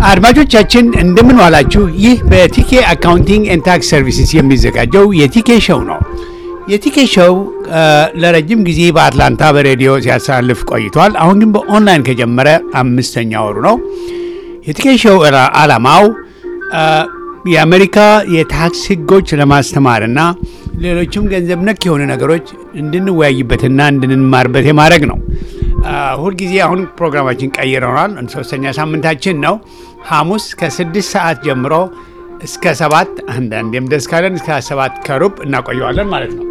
አድማጮቻችን እንደምን ዋላችሁ። ይህ በቲኬ አካውንቲንግ ኤንድ ታክስ ሰርቪስስ የሚዘጋጀው የቲኬ ሾው ነው። የቲኬ ሾው ለረጅም ጊዜ በአትላንታ በሬዲዮ ሲያሳልፍ ቆይቷል። አሁን ግን በኦንላይን ከጀመረ 5ኛ ወሩ ነው። የቲኬ ሾው ዓላማው የአሜሪካ የታክስ ሕጎች ለማስተማርና ሌሎችም ገንዘብ ነክ የሆኑ ነገሮች እንድንወያይበትና እንድንማርበት የማድረግ ነው። ሁልጊዜ አሁን ፕሮግራማችን ቀይረናል። 3ኛ ሳምንታችን ነው። ሐሙስ ከ6 ሰዓት ጀምሮ እስከ 7 አንዳንዴም ደስ ካለን እስከ 7 ከሩብ እናቆየዋለን ማለት ነው።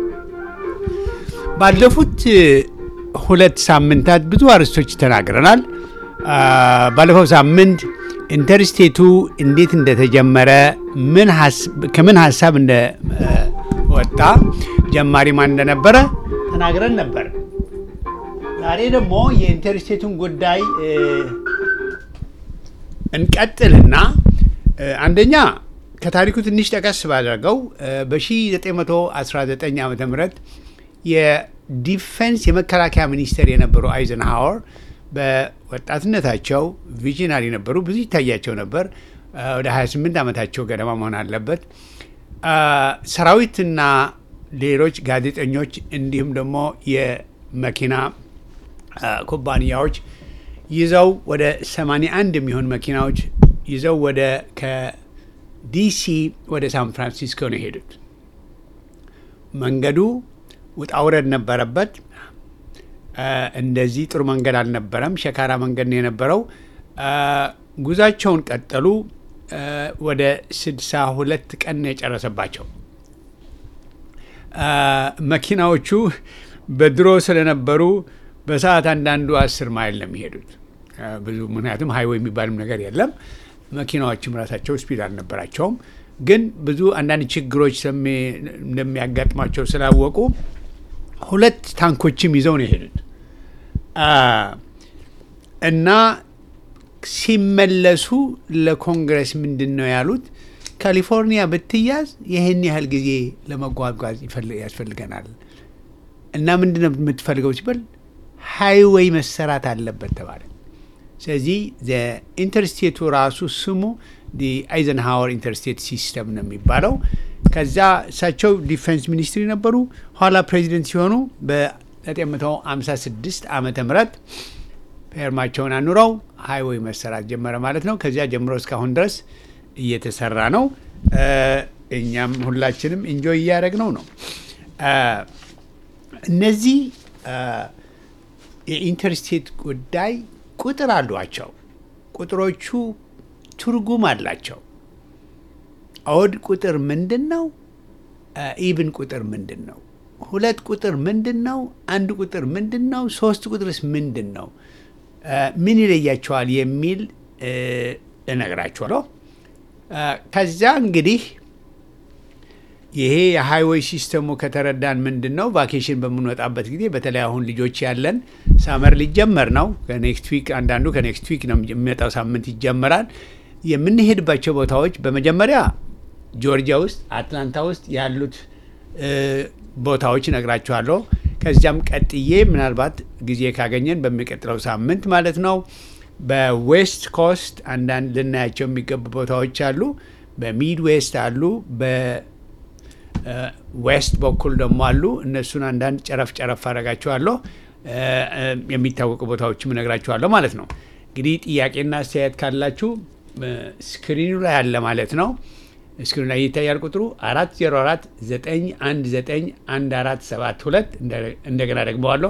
ባለፉት 2 ሳምንታት ብዙ አርዕስቶች ተናግረናል። ባለፈው ሳምንት ኢንተርስቴቱ እንዴት እንደተጀመረ ከምን ሀሳብ እንደወጣ ጀማሪ ማን እንደነበረ ተናግረን ነበር። ዛሬ ደግሞ የኢንተርስቴቱን ጉዳይ እንቀጥልና አንደኛ ከታሪኩ ትንሽ ጠቀስ ባደረገው በ1919 ዓ.ም የዲፌንስ የመከላከያ ሚኒስቴር የነበሩ አይዘንሃወር በወጣትነታቸው ቪዥናሪ ነበሩ። ብዙ ይታያቸው ነበር። ወደ 28 ዓመታቸው ገደማ መሆን አለበት። ሰራዊትና ሌሎች ጋዜጠኞች እንዲሁም ደግሞ የመኪና ኩባንያዎች ይዘው ወደ 81 የሚሆን መኪናዎች ይዘው ወደ ከዲሲ ወደ ሳን ፍራንሲስኮ ነው የሄዱት። መንገዱ ውጣ ውረድ ነበረበት። እንደዚህ ጥሩ መንገድ አልነበረም። ሸካራ መንገድ ነው የነበረው። ጉዛቸውን ቀጠሉ። ወደ 62 ቀን ነው የጨረሰባቸው። መኪናዎቹ በድሮ ስለነበሩ በሰዓት አንዳንዱ 10 ማይል ነው የሚሄዱት ብዙ። ምክንያቱም ሃይዌይ የሚባልም ነገር የለም። መኪናዎችም ራሳቸው ስፒድ አልነበራቸውም። ግን ብዙ አንዳንድ ችግሮች እንደሚያጋጥማቸው ስላወቁ 2 ታንኮችም ይዘው ነው የሄዱት እና ሲመለሱ ለኮንግረስ ምንድን ነው ያሉት? ካሊፎርኒያ ብትያዝ ይህን ያህል ጊዜ ለመጓጓዝ ያስፈልገናል እና ምንድን ነው የምትፈልገው ሲባል ሃይዌይ መሰራት አለበት ተባለ። ስለዚህ ኢንተርስቴቱ ራሱ ስሙ አይዘንሃወር ኢንተርስቴት ሲስተም ነው የሚባለው። ከዛ እሳቸው ዲፌንስ ሚኒስትሪ ነበሩ። ኋላ ፕሬዚደንት ሲሆኑ በ1956 ዓመተ ምህረት ፌርማቸውን አኑረው ሃይዌይ መሰራት ጀመረ ማለት ነው። ከዚያ ጀምሮ እስካሁን ድረስ እየተሰራ ነው። እኛም ሁላችንም ኢንጆይ እያደረግነው ነው። እነዚህ የኢንተርስቴት ጉዳይ ቁጥር አሏቸው። ቁጥሮቹ ትርጉም አላቸው። ኦድ ቁጥር ምንድን ነው? ኢቭን ቁጥር ምንድን ነው? 2 ቁጥር ምንድን ነው? 1 ቁጥር ምንድን ነው? 3 ቁጥርስ ምንድን ነው? ምን ይለያቸዋል የሚል እነግራቸዋለሁ። ከዛ እንግዲህ ይሄ የሃይዌይ ሲስተሙ ከተረዳን ምንድን ነው ቫኬሽን በምንወጣበት ጊዜ በተለይ አሁን ልጆች ያለን ሳመር ሊጀመር ነው። ከኔክስት ዊክ አንዳንዱ ከኔክስት ዊክ ነው የሚመጣው ሳምንት ይጀመራል። የምንሄድባቸው ቦታዎች በመጀመሪያ ጆርጂያ ውስጥ አትላንታ ውስጥ ያሉት ቦታዎች እነግራችኋለሁ። ከዚያም ቀጥዬ ምናልባት ጊዜ ካገኘን በሚቀጥለው ሳምንት ማለት ነው በዌስት ኮስት አንዳንድ ልናያቸው የሚገቡ ቦታዎች አሉ። በሚድ ዌስት አሉ። በዌስት በኩል ደግሞ አሉ። እነሱን አንዳንድ ጨረፍ አረጋችኋለሁ። የሚታወቁ ቦታዎችም እነግራችኋለሁ ማለት ነው። እንግዲህ ጥያቄና አስተያየት ካላችሁ ስክሪኑ ላይ አለ ማለት ነው። ስክሪኑ ላይ ይታያል ቁጥሩ 404-919-1472 እንደገና ደግመዋለሁ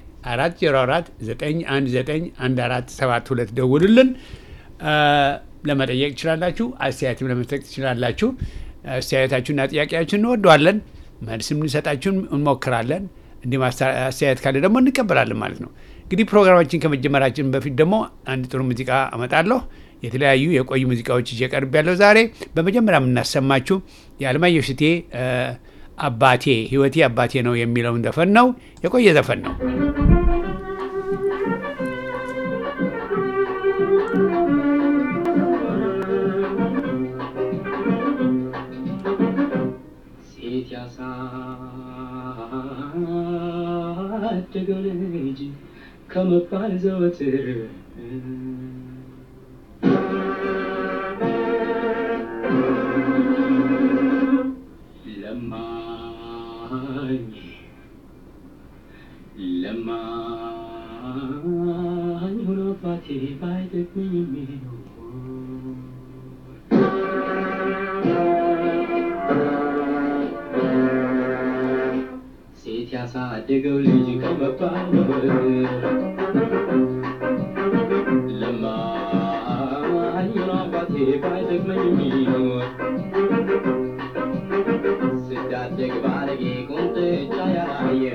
404-919-1472 ደውሉልን። ለመጠየቅ ትችላላችሁ። አስተያየትም ለመስጠት ትችላላችሁ። አስተያየታችሁና ጥያቄያችሁን እንወደዋለን። መልስም እንሰጣችሁን እንሞክራለን። እንዲሁም አስተያየት ካለ ደግሞ እንቀበላለን ማለት ነው። እንግዲህ ፕሮግራማችን ከመጀመራችን በፊት ደግሞ አንድ ጥሩ ሙዚቃ አመጣለሁ። የተለያዩ የቆዩ ሙዚቃዎች ይዤ ቀርብ ያለው ዛሬ በመጀመሪያ የምናሰማችሁ የአለማየሁ እሸቴ አባቴ ህይወቴ አባቴ ነው የሚለውን ዘፈን ነው። የቆየ ዘፈን ነው። ሴት ያሳደገው ልጅ ከመባል ዘወትር ለማኝ ሆኖ አባቴ ባይጠቅመኝ የሚኖር ሴት ያሳደገው ልጅ ከመባል ለማኝ ሆኖ አባቴ ባይጠቅመኝ የሚኖር ስዳደግ ባለጌ ቁንጥጫ ያላየ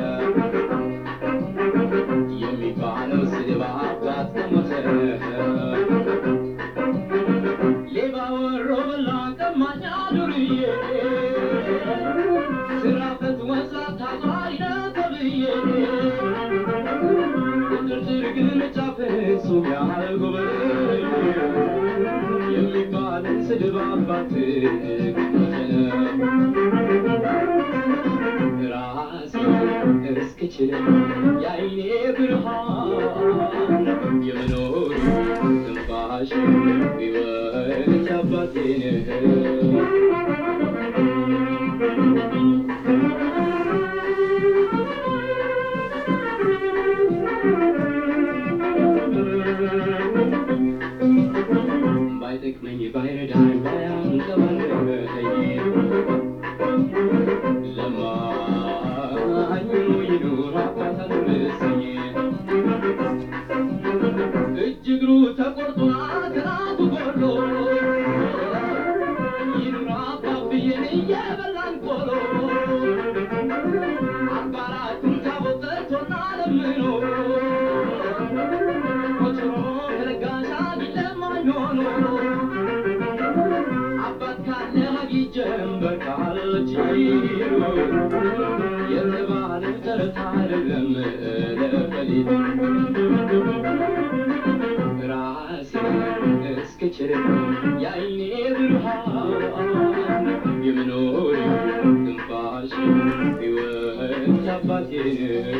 የሚባለው ስድብ አባት ከሞተ ሌባ ወሮ በላ ቀማኛ ዱርዬ ስራ ፈት ወስራት ታዟሪ ነው ተብዬ ድርድር ግን ጫፍሱ ያህል ጎበዝ የሚባልን ስድብ አባት እስክችል የአይኔ ብርሃን የመኖር ትንፋሽ ሕይወት አባቴን ባይጠቅመኝ ባይረዳኝ ባያንቀባረቀኝ እጅግሩ ተቆርጦ አገራቱ ጎሎ ይኑራ አባብዬን እየበላን ቆሎ አባራቱን ታቦጠቶና ለምኖ ቆጭሮ ከለጋሻ ቢለማኝ ሆኖ አባት ካለ ሀጊጀንበር ካለች የተባለ ተረት አይደለም ለፈሊት እስክችል የአይኔ ብርሃን የመኖር ትንፋሽ ሕይወት አባቴን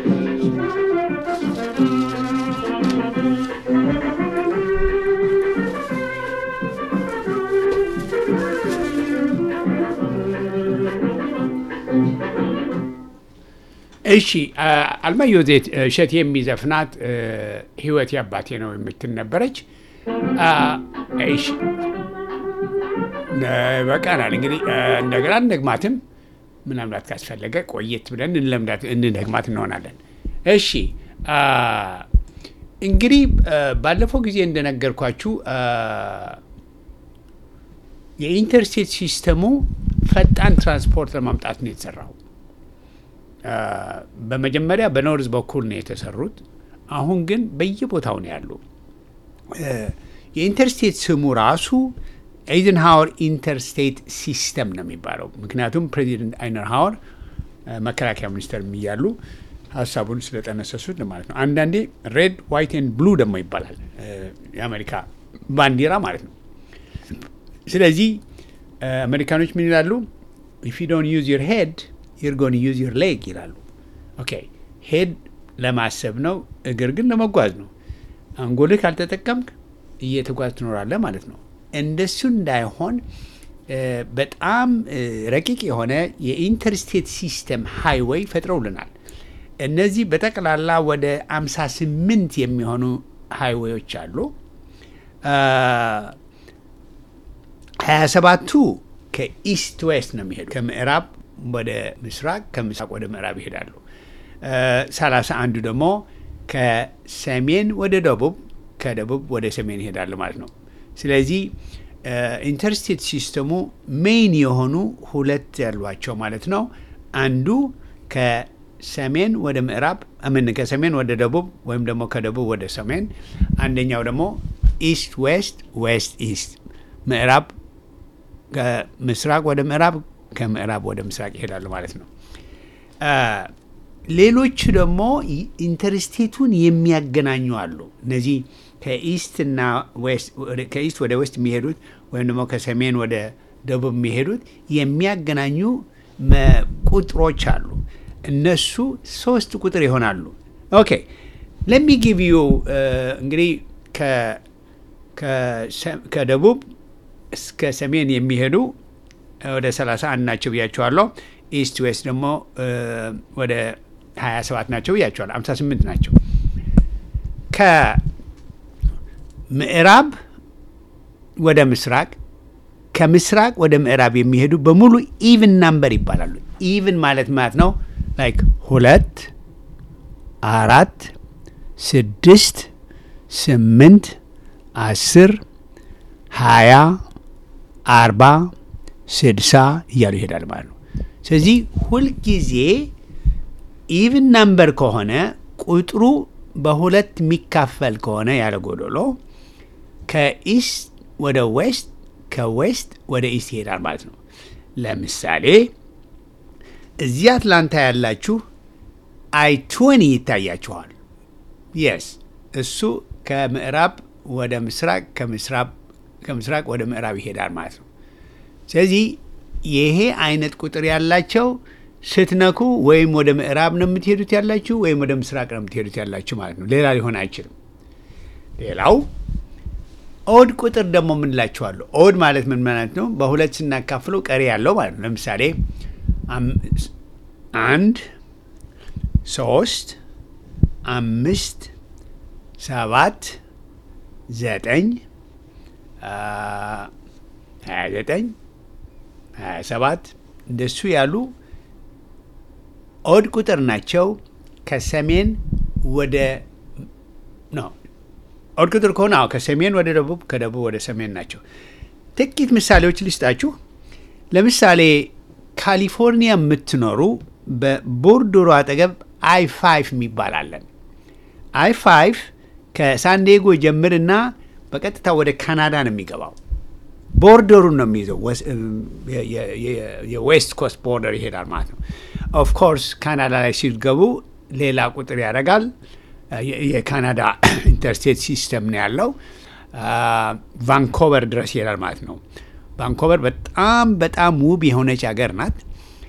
እሺ አልማየሁ እሸቴ የሚዘፍናት ሕይወት አባቴ ነው የምትል ነበረች። እሺ በቃናል እንግዲህ እንደገና እንደግማትም ምናልባት ካስፈለገ ቆየት ብለን እንደግማት እንሆናለን። እሺ እንግዲህ ባለፈው ጊዜ እንደነገርኳችሁ የኢንተርስቴት ሲስተሙ ፈጣን ትራንስፖርት ለማምጣት ነው የተሰራው። በመጀመሪያ በኖርዝ በኩል ነው የተሰሩት። አሁን ግን በየቦታው ነው ያሉ። የኢንተርስቴት ስሙ ራሱ አይዘንሃወር ኢንተርስቴት ሲስተም ነው የሚባለው። ምክንያቱም ፕሬዚደንት አይዘንሃወር መከላከያ ሚኒስተር እያሉ ሀሳቡን ስለጠነሰሱት ማለት ነው። አንዳንዴ ሬድ ዋይት ኤንድ ብሉ ደግሞ ይባላል፣ የአሜሪካ ባንዲራ ማለት ነው። ስለዚህ አሜሪካኖች ምን ይላሉ? ኢፍ ዩ ዶንት ዩዝ ዩር ሄድ you're going to use your leg ይላሉ። ኦኬ ሄድ ለማሰብ ነው፣ እግር ግን ለመጓዝ ነው። አንጎልህ ካልተጠቀምክ እየተጓዝ ትኖራለህ ማለት ነው። እንደሱ እንዳይሆን በጣም ረቂቅ የሆነ የኢንተርስቴት ሲስተም ሃይዌይ ፈጥረውልናል። እነዚህ በጠቅላላ ወደ 58 የሚሆኑ ሃይዌዮች አሉ። 27ቱ ከኢስት ዌስት ነው የሚሄዱ፣ ከምዕራብ ወደ ምስራቅ፣ ከምስራቅ ወደ ምዕራብ ይሄዳሉ። 31 ደግሞ ከሰሜን ወደ ደቡብ፣ ከደቡብ ወደ ሰሜን ይሄዳሉ ማለት ነው። ስለዚህ ኢንተርስቴት ሲስተሙ ሜይን የሆኑ ሁለት ያሏቸው ማለት ነው። አንዱ ከሰሜን ወደ ምዕራብ፣ ከሰሜን ወደ ደቡብ ወይም ደግሞ ከደቡብ ወደ ሰሜን፣ አንደኛው ደግሞ ኢስት ዌስት፣ ዌስት ኢስት፣ ምዕራብ ከምስራቅ ወደ ምዕራብ፣ ከምዕራብ ወደ ምስራቅ ይሄዳሉ ማለት ነው። ሌሎቹ ደግሞ ኢንተርስቴቱን የሚያገናኙ አሉ። እነዚህ ከኢስትና ዌስት፣ ከኢስት ወደ ዌስት የሚሄዱት ወይም ደግሞ ከሰሜን ወደ ደቡብ የሚሄዱት የሚያገናኙ ቁጥሮች አሉ። እነሱ 3 ቁጥር ይሆናሉ። ኦኬ ለሚ ጊቭ ዩ እንግዲህ ከደቡብ እስከ ሰሜን የሚሄዱ ወደ 31 ናቸው ብያቸዋለሁ። ኢስት ዌስት ደግሞ ወደ 27 ናቸው ብያቸዋል። 58 ናቸው። ከምዕራብ ወደ ምስራቅ ከምስራቅ ወደ ምዕራብ የሚሄዱ በሙሉ ኢቭን ናምበር ይባላሉ። ኢቭን ማለት ነው ላይክ 2 4 6 8 10 20 40 60 እያሉ ይሄዳል ማለት ነው። ስለዚህ ሁልጊዜ ኢቭን ናምበር ከሆነ ቁጥሩ በሁለት የሚካፈል ከሆነ ያለ ጎዶሎ ከኢስት ወደ ዌስት ከዌስት ወደ ኢስት ይሄዳል ማለት ነው። ለምሳሌ እዚህ አትላንታ ያላችሁ I-20 ይታያችኋል። የስ እሱ ከምዕራብ ወደ ምስራቅ ከምስራቅ ወደ ምዕራብ ይሄዳል ማለት ነው። ስለዚህ ይሄ አይነት ቁጥር ያላቸው ስትነኩ ወይም ወደ ምዕራብ ነው የምትሄዱት ያላችሁ ወይም ወደ ምስራቅ ነው የምትሄዱት ያላችሁ ማለት ነው። ሌላ ሊሆን አይችልም። ሌላው ኦድ ቁጥር ደግሞ ምንላችኋለሁ። ኦድ ማለት ምን ማለት ነው? በሁለት ስናካፍለው ቀሪ ያለው ማለት ነው። ለምሳሌ 1 3 5 7 9 29 27 እንደሱ ያሉ ኦድ ቁጥር ናቸው። ከሰሜን ወደ ነው ኦድ ቁጥር ከሆነ ከሰሜን ወደ ደቡብ ከደቡብ ወደ ሰሜን ናቸው። ጥቂት ምሳሌዎች ልስጣችሁ። ለምሳሌ ካሊፎርኒያ የምትኖሩ በቦርደሩ አጠገብ I-5 የሚባላለን። I-5 ከሳንዲዬጎ ጀምርና በቀጥታ ወደ ካናዳ ነው የሚገባው። ቦርደሩን ነው የሚይዘው። የዌስት ኮስት ቦርደር ይሄዳል ማለት ነው። ኦፍ ኮርስ ካናዳ ላይ ሲገቡ ሌላ ቁጥር ያደርጋል። የካናዳ ኢንተርስቴት ሲስተም ነው ያለው። ቫንኮቨር ድረስ ይሄዳል ማለት ነው። ቫንኮቨር በጣም በጣም ውብ የሆነች ሀገር ናት።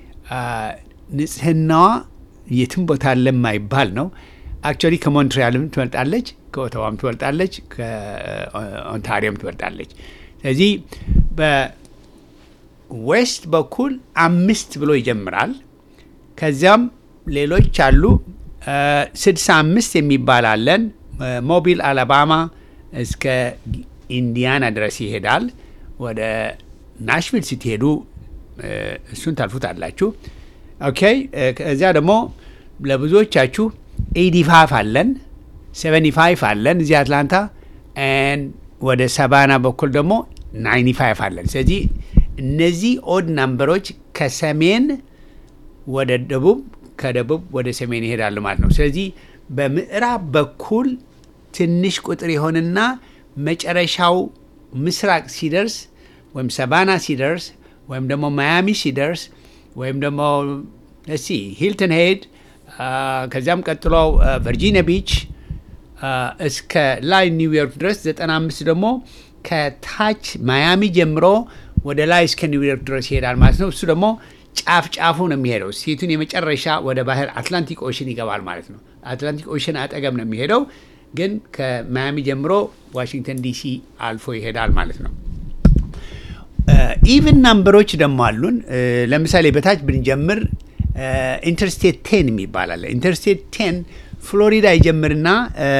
ንጽህናዋ የትም ቦታ ለማይባል ነው። አክቹዋሊ ከሞንትሪያልም ትበልጣለች፣ ከኦታዋም ትበልጣለች፣ ከኦንታሪዮም ትበልጣለች። ስለዚህ በዌስት በኩል 5 ብሎ ይጀምራል። ከዚያም ሌሎች አሉ። 65 የሚባል አለን። ሞቢል አላባማ እስከ ኢንዲያና ድረስ ይሄዳል። ወደ ናሽቪል ስትሄዱ እሱን ታልፉታላችሁ። ኦኬ። ከዚያ ደግሞ ለብዙዎቻችሁ 85 አለን፣ 75 አለን እዚህ አትላንታ። ወደ ሰባና በኩል ደግሞ 95 አለን። ስለዚህ እነዚህ ኦድ ናምበሮች ከሰሜን ወደ ደቡብ ከደቡብ ወደ ሰሜን ይሄዳሉ ማለት ነው። ስለዚህ በምዕራብ በኩል ትንሽ ቁጥር ይሆንና መጨረሻው ምስራቅ ሲደርስ ወይም ሰባና ሲደርስ ወይም ደግሞ ማያሚ ሲደርስ ወይም ደግሞ ሂልተን ሄድ ከዚያም ቀጥሎ ቨርጂኒያ ቢች እስከ ላይ ኒውዮርክ ድረስ 95 ደግሞ ከታች ማያሚ ጀምሮ ወደ ላይ እስከ ኒውዮርክ ድረስ ይሄዳል ማለት ነው። እሱ ደግሞ ጫፍ ጫፉ ነው የሚሄደው። ሴቱን የመጨረሻ ወደ ባህር አትላንቲክ ኦሽን ይገባል ማለት ነው። አትላንቲክ ኦሽን አጠገብ ነው የሚሄደው፣ ግን ከማያሚ ጀምሮ ዋሽንግተን ዲሲ አልፎ ይሄዳል ማለት ነው። ኢቭን ናምበሮች ደግሞ አሉን። ለምሳሌ በታች ብንጀምር ኢንተርስቴት 10 የሚባል አለ። ኢንተርስቴት 10 ፍሎሪዳ ይጀምርና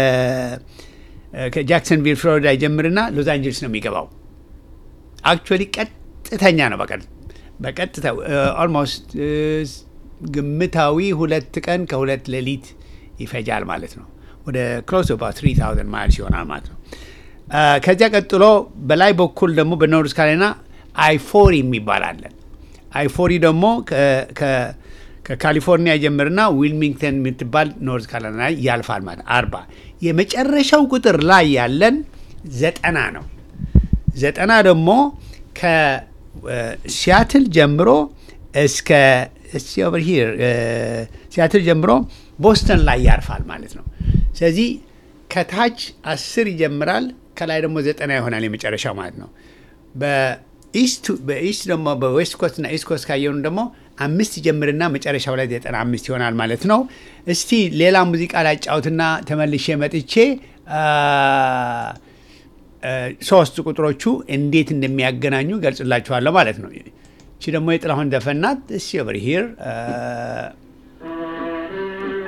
ከጃክሰንቪል ፍሎሪዳ ይጀምርና ሎስ አንጀልስ ነው የሚገባው። አክቹዋሊ ቀጥተኛ ነው። በቀጥታ ኦልሞስት ግምታዊ 2 ቀን ከ2 ሌሊት ይፈጃል ማለት ነው። ወደ ክሎስ አባውት 3000 ማይልስ ይሆናል ማለት ነው። ከዚያ ቀጥሎ በላይ በኩል ደግሞ በኖርዝ ካሮላይና I-40 የሚባል አለን። I-40 ደግሞ ከካሊፎርኒያ ጀምርና ዊልሚንግተን የምትባል ኖርዝ ካሮላይና ያልፋል ማለት 40። የመጨረሻው ቁጥር ላይ ያለን 90 ነው። 90 ደግሞ ከሲያትል ጀምሮ እስከ ኦቨር ሂር ሲያትል ጀምሮ ቦስተን ላይ ያርፋል ማለት ነው። ስለዚህ ከታች 10 ይጀምራል፣ ከላይ ደግሞ 90 ይሆናል የመጨረሻው ማለት ነው። በኢስት ደግሞ በዌስት ኮስት እና ኢስት ኮስት ካየውን ደግሞ 5 ይጀምርና መጨረሻው ላይ 95 ይሆናል ማለት ነው። እስቲ ሌላ ሙዚቃ ላጫውትና ተመልሼ መጥቼ 3 ቁጥሮቹ እንዴት እንደሚያገናኙ ገልጽላችኋለሁ ማለት ነው። እቺ ደግሞ የጥላሁን ዘፈን ናት። እስቲ ኦቨር ሂር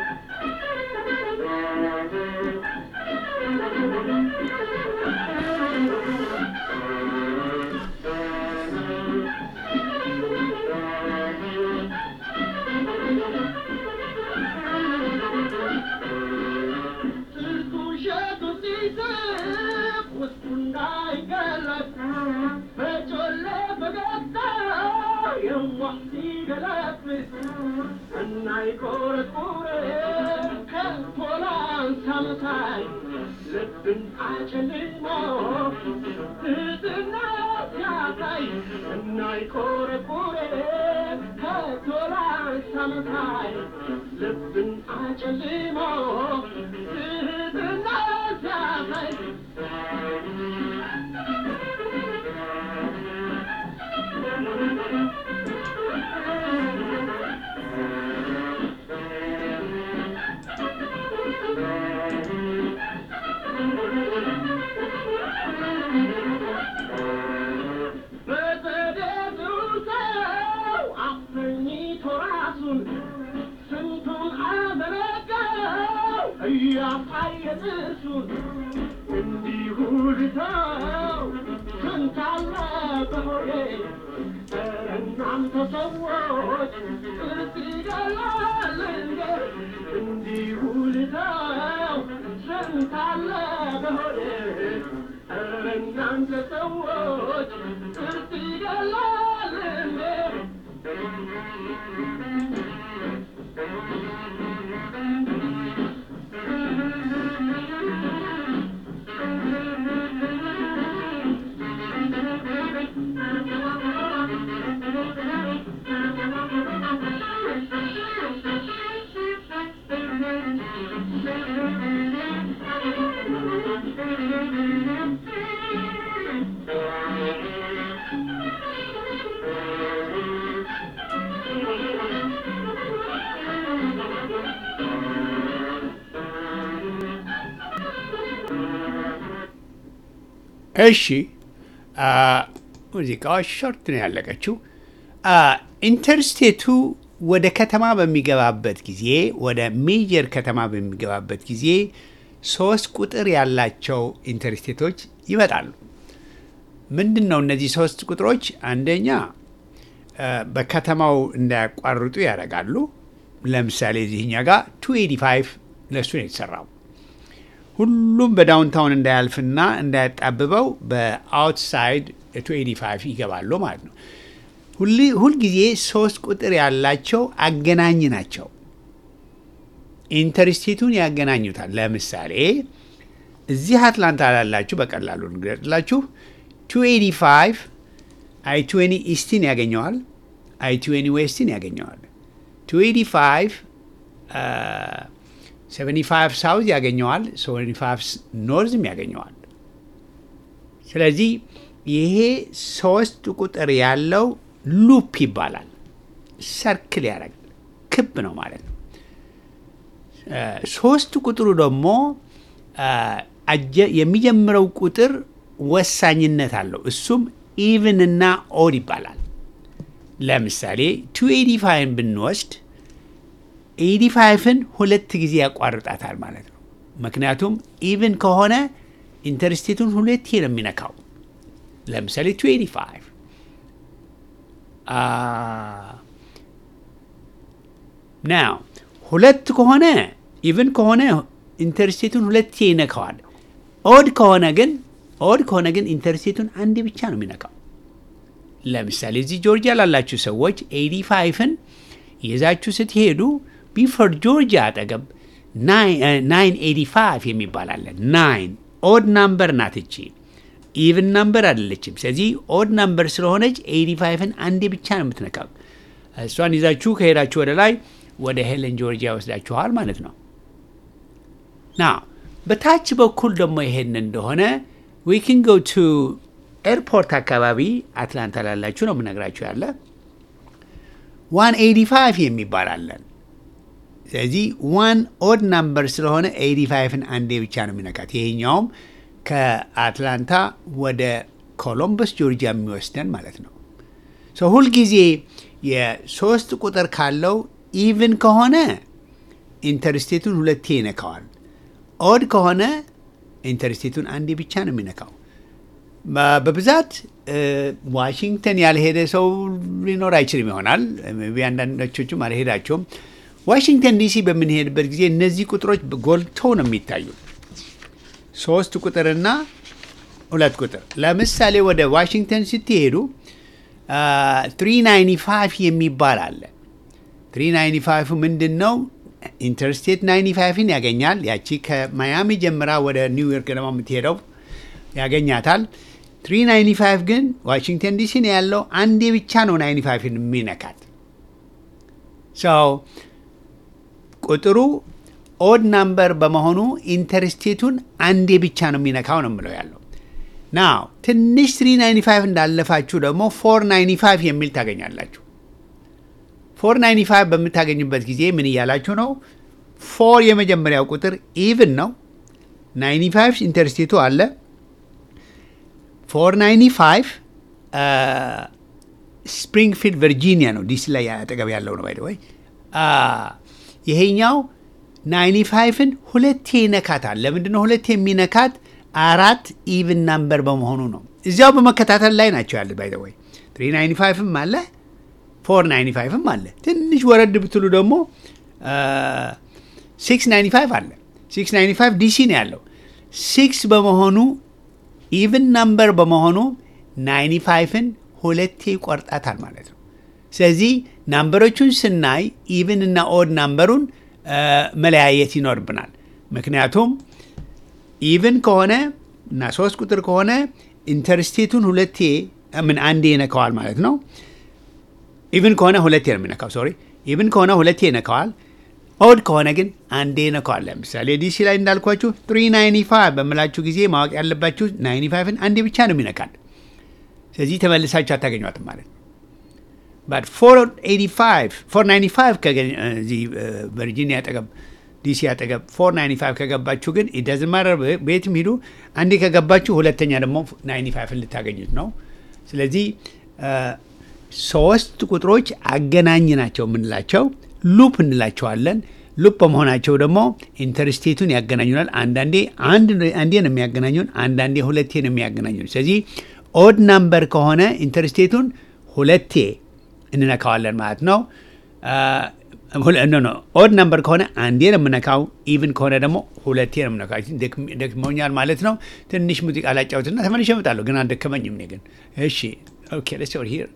እሺ ሙዚቃዋ ሾርት ነው ያለቀችው። ኢንተርስቴቱ ወደ ከተማ በሚገባበት ጊዜ ወደ ሜጀር ከተማ በሚገባበት ጊዜ 3 ቁጥር ያላቸው ኢንተርስቴቶች ይመጣሉ። ምንድን ነው እነዚህ 3 ቁጥሮች? አንደኛ በከተማው እንዳያቋርጡ ያደርጋሉ። ለምሳሌ እዚህኛ ጋር 285 ለሱ ነው የተሰራው። ሁሉም በዳውንታውን እንዳያልፍና እንዳያጣብበው በአውትሳይድ 285 ይገባሉ ማለት ነው። ሁልጊዜ 3 ቁጥር ያላቸው አገናኝ ናቸው። ኢንተርስቴቱን ያገናኙታል። ለምሳሌ እዚህ አትላንታ ላላችሁ በቀላሉ እንግለጽላችሁ 285 I-20 ኢስትን ያገኘዋል፣ I-20 ዌስትን ያገኘዋል። 285 75 ሳውዝ ያገኘዋል፣ 75 ኖርዝም ያገኘዋል። ስለዚህ ይሄ 3 ቁጥር ያለው ሉፕ ይባላል። ሰርክል ያደርጋል፣ ክብ ነው ማለት ነው። 3 ቁጥሩ ደግሞ የሚጀምረው ቁጥር ወሳኝነት አለው። እሱም ኢቭን እና ኦድ ይባላል። ለምሳሌ 285 ብንወስድ 85ን 2 ጊዜ ያቋርጣታል ማለት ነው። ምክንያቱም ኢቭን ከሆነ ኢንተርስቴቱን 2 ነው የሚነካው። ለምሳሌ 285 ናው 2 ከሆነ ኢቭን ከሆነ ኢንተርስቴቱን 2 ይነካዋል። ኦድ ከሆነ ግን ኢንተርስቴቱን አንዴ ብቻ ነው የሚነካው። ለምሳሌ እዚህ ጆርጂያ ላላችሁ ሰዎች 85ን ይዛችሁ ስትሄዱ ቢፎር ጆርጂያ አጠገብ 985 የሚባል አለ። 9 ኦድ ናምበር ናት እቺ፣ ኢቭን ናምበር አይደለችም። ስለዚህ ኦድ ናምበር ስለሆነች 85ን አንዴ ብቻ ነው የምትነካው። እሷን ይዛችሁ ከሄዳችሁ ወደ ላይ ወደ ሄለን ጆርጂያ ወስዳችኋል ማለት ነው። ና በታች በኩል ደግሞ ይሄን እንደሆነ we can go to ኤርፖርት አካባቢ አትላንታ ላላችሁ ነው የምነግራችሁ ያለ 185 የሚባል አለን። ስለዚህ 1 ኦድ ናምበር ስለሆነ 85ን አንዴ ብቻ ነው የሚነካት። ይሄኛውም ከአትላንታ ወደ ኮሎምበስ ጆርጂያ የሚወስደን ማለት ነው። ሁልጊዜ የ3 ቁጥር ካለው ኢቭን ከሆነ ኢንተርስቴቱን 2 ይነካዋል። ኦድ ከሆነ ኢንተርስቴቱን አንዴ ብቻ ነው የሚነካው። በብዛት ዋሽንግተን ያልሄደ ሰው ሊኖር አይችልም ይሆናል። አንዳንዶቹም አልሄዳቸውም። ዋሽንግተን ዲሲ በምንሄድበት ጊዜ እነዚህ ቁጥሮች ጎልተው ነው የሚታዩ። 3 ቁጥርና 2 ቁጥር። ለምሳሌ ወደ ዋሽንግተን ስትሄዱ 395 የሚባል አለ። 395 ምንድን ነው? ኢንተርስቴት 95ን ያገኛል። ያቺ ከማያሚ ጀምራ ወደ ኒውዮርክ ደግሞ የምትሄደው ያገኛታል። 395 ግን ዋሽንግተን ዲሲ ነው ያለው። አንዴ ብቻ ነው 95ን የሚነካት። ቁጥሩ ኦድ ናምበር በመሆኑ ኢንተርስቴቱን አንዴ ብቻ ነው የሚነካው ነው የምለው ያለው። ናው ትንሽ 395 እንዳለፋችሁ ደግሞ 495 የሚል ታገኛላችሁ። 495 በምታገኙበት ጊዜ ምን እያላችሁ ነው? 4 የመጀመሪያው ቁጥር ኢቭን ነው። 95 ኢንተርስቴቱ አለ። 495 ስፕሪንግፊልድ ቨርጂኒያ ነው፣ ዲሲ ላይ አጠገብ ያለው ነው። ባይ ይሄኛው 95ን ሁለቴ ይነካታል። ለምንድን ነው ሁለቴ የሚነካት? 4 ኢቭን ናምበር በመሆኑ ነው። እዚያው በመከታተል ላይ ናቸው ያለ። ባይ 395ም አለ 495ም አለ። ትንሽ ወረድ ብትሉ ደግሞ 695 አለ። 695 ዲሲ ነው ያለው። 6 በመሆኑ ኢቭን ናምበር በመሆኑ 95ን ሁለቴ ይቆርጣታል ማለት ነው። ስለዚህ ናምበሮቹን ስናይ ኢቭን እና ኦድ ናምበሩን መለያየት ይኖርብናል። ምክንያቱም ኢቭን ከሆነ እና 3 ቁጥር ከሆነ ኢንተርስቴቱን ሁለቴ አንዴ ይነካዋል ማለት ነው። ኢቭን ከሆነ ሁለቴ ነው የሚነካው። ሶሪ ኢቭን ከሆነ ሁለቴ ይነካዋል። ኦድ ከሆነ ግን አንዴ ይነካዋል። ለምሳሌ ዲሲ ላይ እንዳልኳችሁ 395 በምላችሁ ጊዜ ማወቅ ያለባችሁ 95ን አንዴ ብቻ ነው የሚነካል። ስለዚህ ተመልሳችሁ አታገኟትም ማለት ነው። ባት 495 ከዚህ ቨርጂኒያ አጠገብ ዲሲ አጠገብ 495 ከገባችሁ ግን ኢዳዝማር ቤትም ሂዱ አንዴ ከገባችሁ ሁለተኛ ደግሞ 95ን ልታገኙት ነው። ስለዚህ 3 ቁጥሮች አገናኝ ናቸው የምንላቸው ሉፕ እንላቸዋለን። ሉፕ በመሆናቸው ደግሞ ኢንተርስቴቱን ያገናኙናል። አንዳንዴ አንዴ ነው የሚያገናኙን፣ አንዳንዴ ሁለቴ ነው የሚያገናኙን። ስለዚህ ኦድ ናምበር ከሆነ ኢንተርስቴቱን ሁለቴ እንነካዋለን ማለት ነው። ኦድ ናምበር ከሆነ አንዴ ነው የምነካው። ኢቭን ከሆነ ደግሞ ሁለቴ ነው የምነካው። ደክሞኛል ማለት ነው። ትንሽ ሙዚቃ ላጫውትና ተመልሼ እመጣለሁ። ግን አልደከመኝም እኔ ግን። እሺ ኦኬ ሌትስ ኦር ሂር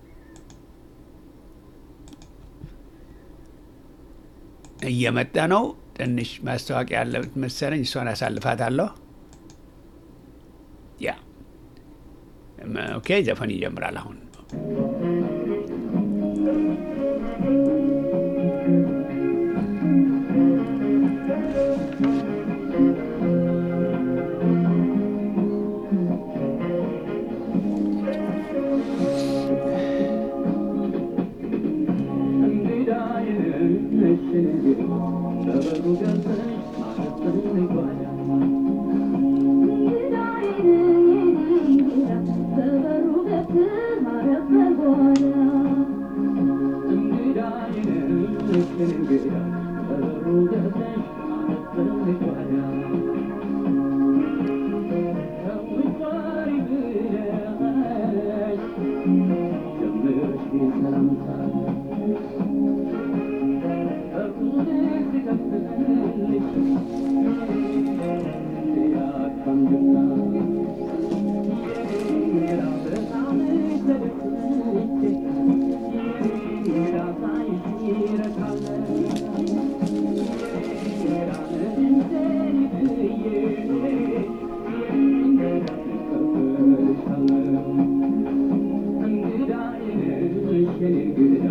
እየመጣ ነው። ትንሽ ማስታወቂያ ያለ መሰለኝ፣ እሷን አሳልፋታለሁ። ያ ኦኬ ዘፈን ይጀምራል አሁን። Good.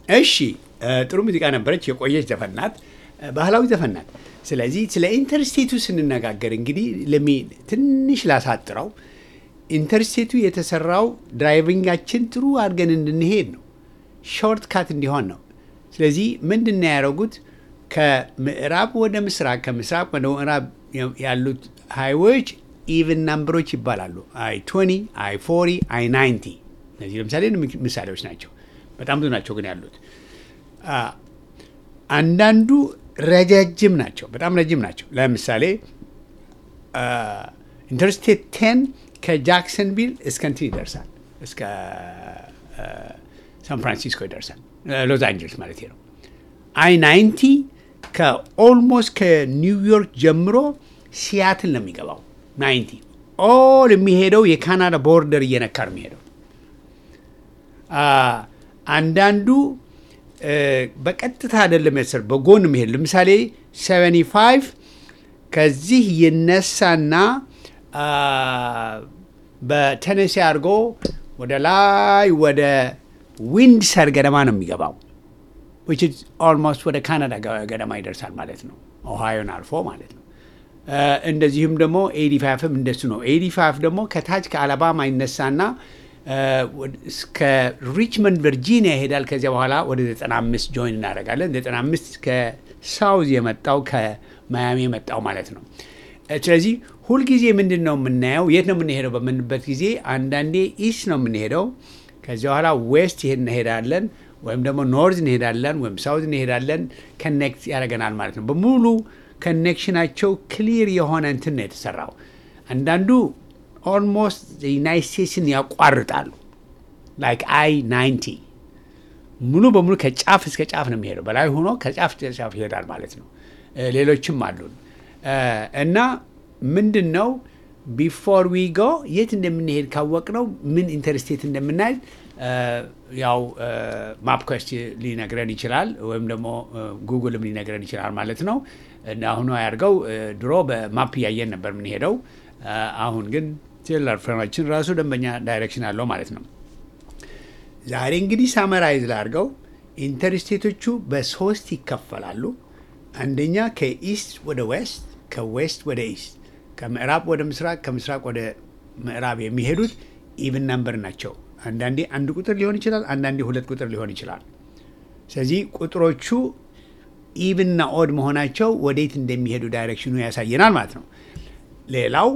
እሺ ጥሩ ሙዚቃ ነበረች። የቆየች ዘፈን ናት፣ ባህላዊ ዘፈን ናት። ስለዚህ ስለ ኢንተርስቴቱ ስንነጋገር እንግዲህ ትንሽ ላሳጥረው። ኢንተርስቴቱ የተሰራው ድራይቪንጋችን ጥሩ አድርገን እንድንሄድ ነው፣ ሾርት ካት እንዲሆን ነው። ስለዚህ ምንድን ነው ያደረጉት? ከምዕራብ ወደ ምስራቅ፣ ከምስራቅ ወደ ምዕራብ ያሉት ሃይዌዎች ኢቭን ናምበሮች ይባላሉ። I-20፣ I-40፣ I-90 እነዚህ ለምሳሌ ምሳሌዎች ናቸው። በጣም ብዙ ናቸው ግን ያሉት። አንዳንዱ ረጃጅም ናቸው፣ በጣም ረጅም ናቸው። ለምሳሌ ኢንተርስቴት 10 ከጃክሰንቪል እስከ እንትን ይደርሳል፣ እስከ ሳን ፍራንሲስኮ ይደርሳል፣ ሎስ አንጀልስ ማለት ነው። I-90 ከኦልሞስት ከኒውዮርክ ጀምሮ ሲያትል ነው የሚገባው። 90 ኦል የሚሄደው የካናዳ ቦርደር እየነካ ነው የሚሄደው። አንዳንዱ በቀጥታ አይደለም ያሰር በጎን የሚሄድ ለምሳሌ 75 ከዚህ ይነሳና በቴነሲ አድርጎ ወደ ላይ ወደ ዊንድሰር ገደማ ነው የሚገባው። which is almost ወደ ካናዳ ገደማ ይደርሳል ማለት ነው፣ ኦሃዮን አልፎ ማለት ነው። እንደዚህም ደግሞ 85ም እንደሱ ነው። 85 ደግሞ ከታች ከአላባማ ይነሳና እስከ ሪችመንድ ቨርጂኒያ ይሄዳል። ከዚያ በኋላ ወደ 95 ጆይን እናደርጋለን። 95 ከሳውዝ የመጣው ከማያሚ የመጣው ማለት ነው። ስለዚህ ሁልጊዜ ምንድን ነው የምናየው? የት ነው የምንሄደው በምንበት ጊዜ አንዳንዴ ኢስት ነው የምንሄደው፣ ከዚያ በኋላ ዌስት እንሄዳለን፣ ወይም ደግሞ ኖርዝ እንሄዳለን፣ ወይም ሳውዝ እንሄዳለን። ከኔክት ያደርገናል ማለት ነው። በሙሉ ኮኔክሽናቸው ክሊር የሆነ እንትን ነው የተሰራው። አንዳንዱ ኦልሞስት ዩናይት ስቴትስን ያቋርጣሉ። ላይክ I-90 ሙሉ በሙሉ ከጫፍ እስከ ጫፍ ነው የሚሄደው። በላይ ሆኖ ከጫፍ እስከ ጫፍ ይሄዳል ማለት ነው። ሌሎችም አሉን እና ምንድን ነው ቢፎር ዊ ጎ የት እንደምንሄድ ካወቅነው ምን ኢንተርስቴት እንደምናይ ያው ማፕ ኮስት ሊነግረን ይችላል፣ ወይም ደግሞ ጉግልም ሊነግረን ይችላል ማለት ነው። እና አሁኑ ያርገው ድሮ በማፕ እያየን ነበር የምንሄደው። አሁን ግን ቴለር ፍሬማችን ራሱ ደንበኛ ዳይሬክሽን አለው ማለት ነው። ዛሬ እንግዲህ ሳመራይዝ ላርገው። ኢንተርስቴቶቹ በሶስት ይከፈላሉ። አንደኛ ከኢስት ወደ ዌስት፣ ከዌስት ወደ ኢስት፣ ከምዕራብ ወደ ምስራቅ፣ ከምስራቅ ወደ ምዕራብ የሚሄዱት ኢቭን ናምበር ናቸው። አንዳንዴ አንድ ቁጥር ሊሆን ይችላል፣ አንዳንዴ ሁለት ቁጥር ሊሆን ይችላል። ስለዚህ ቁጥሮቹ ኢቭን እና ኦድ መሆናቸው ወዴት እንደሚሄዱ ዳይሬክሽኑ ያሳየናል ማለት ነው። ሌላው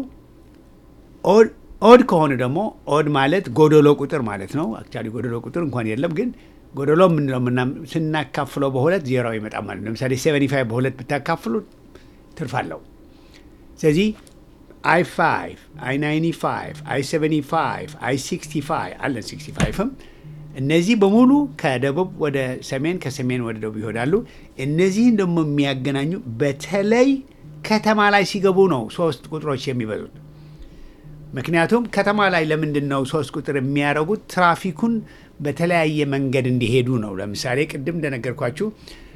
ኦድ ከሆነ ደግሞ ኦድ ማለት ጎደሎ ቁጥር ማለት ነው። አክቹዋሊ ጎደሎ ቁጥር እንኳን የለም፣ ግን ጎደሎ የምንለው ስናካፍለው በሁለት ዜሮ ይመጣል ማለት ነው። ለምሳሌ 75 በሁለት ብታካፍሉ ትርፍ አለው። ስለዚህ I-5፣ I-95፣ I-75፣ I-65 አለን 65ም እነዚህ በሙሉ ከደቡብ ወደ ሰሜን፣ ከሰሜን ወደ ደቡብ ይሄዳሉ። እነዚህን ደግሞ የሚያገናኙ በተለይ ከተማ ላይ ሲገቡ ነው ሶስት ቁጥሮች የሚበዙት። ምክንያቱም ከተማ ላይ ለምንድን ነው ሶስት ቁጥር የሚያደርጉት? ትራፊኩን በተለያየ መንገድ እንዲሄዱ ነው። ለምሳሌ ቅድም እንደነገርኳችሁ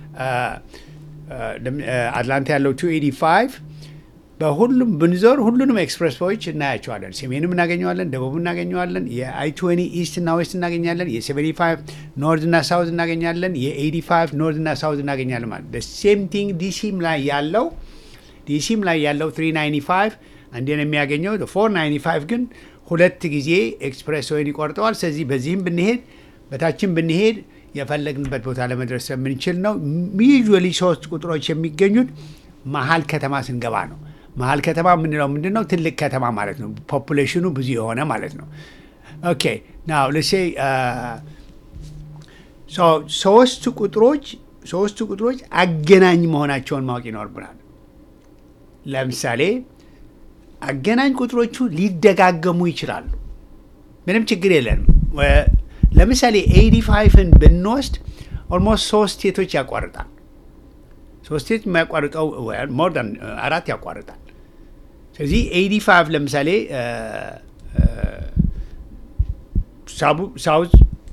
አትላንታ ያለው 285 በሁሉም ብንዞር ሁሉንም ኤክስፕሬስዎች እናያቸዋለን። ሰሜንም እናገኘዋለን፣ ደቡብ እናገኘዋለን፣ የI-20 ኢስት እና ዌስት እናገኛለን፣ የ75 ኖርዝ እና ሳውዝ እናገኛለን፣ የ85 ኖርዝ እና ሳውዝ እናገኛለን ማለት ሴም ቲንግ ዲሲም ላይ ያለው 395 አንዴን የሚያገኘው 495 ግን ሁለት ጊዜ ኤክስፕሬስ ወይን ይቆርጠዋል። ስለዚህ በዚህም ብንሄድ በታችን ብንሄድ የፈለግንበት ቦታ ለመድረስ የምንችል ነው። ዩዥዋሊ ሶስት ቁጥሮች የሚገኙት መሀል ከተማ ስንገባ ነው። መሀል ከተማ የምንለው ምንድን ነው? ትልቅ ከተማ ማለት ነው። ፖፑሌሽኑ ብዙ የሆነ ማለት ነው። ኦኬ ናው ሌትስ ሴይ ሶስቱ ቁጥሮች አገናኝ መሆናቸውን ማወቅ ይኖርብናል። ለምሳሌ አገናኝ ቁጥሮቹ ሊደጋገሙ ይችላሉ። ምንም ችግር የለንም። ለምሳሌ 85ን ብንወስድ ኦልሞስት 3 ስቴቶች ያቋርጣል። 3 ስቴት የሚያቋርጠው ሞር ዳን 4 ያቋርጣል። ስለዚህ 85 ለምሳሌ ሳውዝ